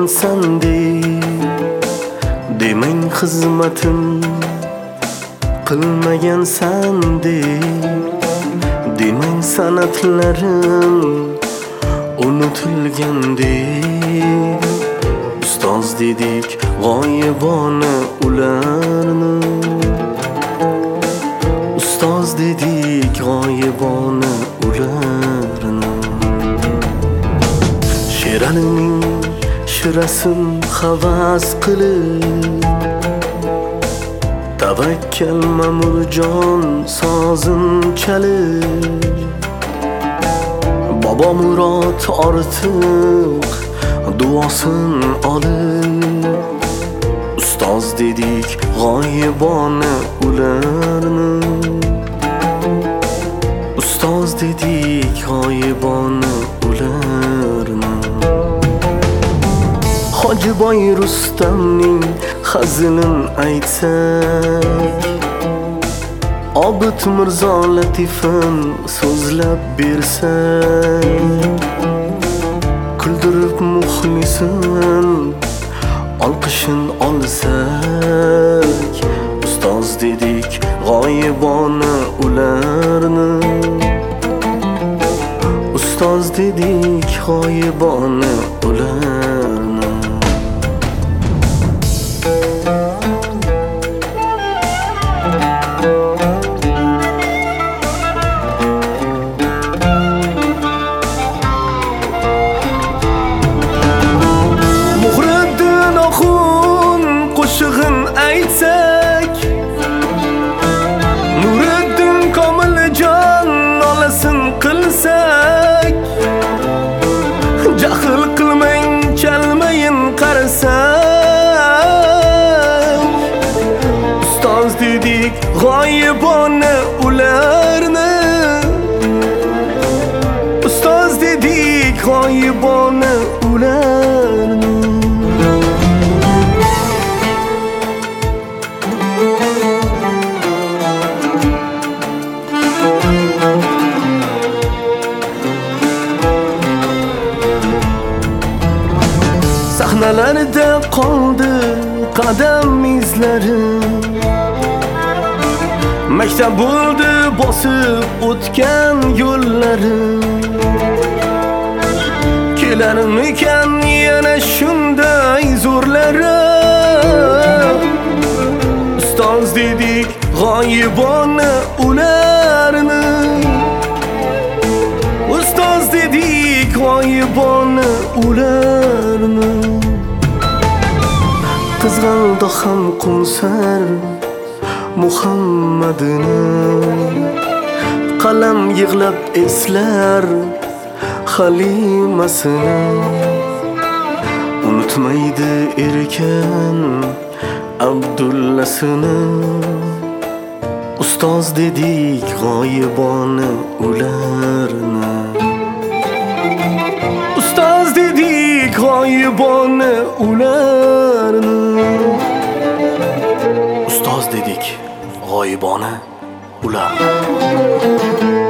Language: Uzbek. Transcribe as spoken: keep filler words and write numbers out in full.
sandek, demang xizmatim qilmagan sandek, demang san'atlarim unutilgandek. Ustoz dedik g'oyibona ularni, ustoz dedik g'oyibona ularni. Sheralining shirasin havas qilib, tavakkal Ma'murjon sozin chalib, Bobo Murod ortiq duosin olib, ustoz dedik g'oyibona ularni, ustoz dedik g'oyibona ularni. Hojiboy Rustamning hazilin aytsak, Obid Mirzo Latifin so'zlab bersak, kuldirib muxlisin olqishin olsak, ustoz dedik g'oyibona ularni, ustoz dedik g'oyibona ularni. Muhriddin Oxun qo'shig'in aytsak, Nuriddin Komiljon nolasin qilsak, jahl qilmang chalmayin qarasak, ustoz dedik g'oyibona ularni, ustoz dedik g'oyibona ularni. Sahnalarda qoldi qadam izlari, maktab bo'ldi bosib o'tgan yo'llari. Kelarmikan yana shunday zo'rlari, ustoz dedik g'oyibona ularni, ustoz dedik g'oyibona ularni. Qizg'aldi ham Qumsar Muhammadini, qalam yig'lab eslar Halimasini. Unutmaydi erkan Abdullasini, ustoz dedik g'oyibona ularni, ustoz dedik g'oyibona ularni, ustoz dedik g'oyibona ularni.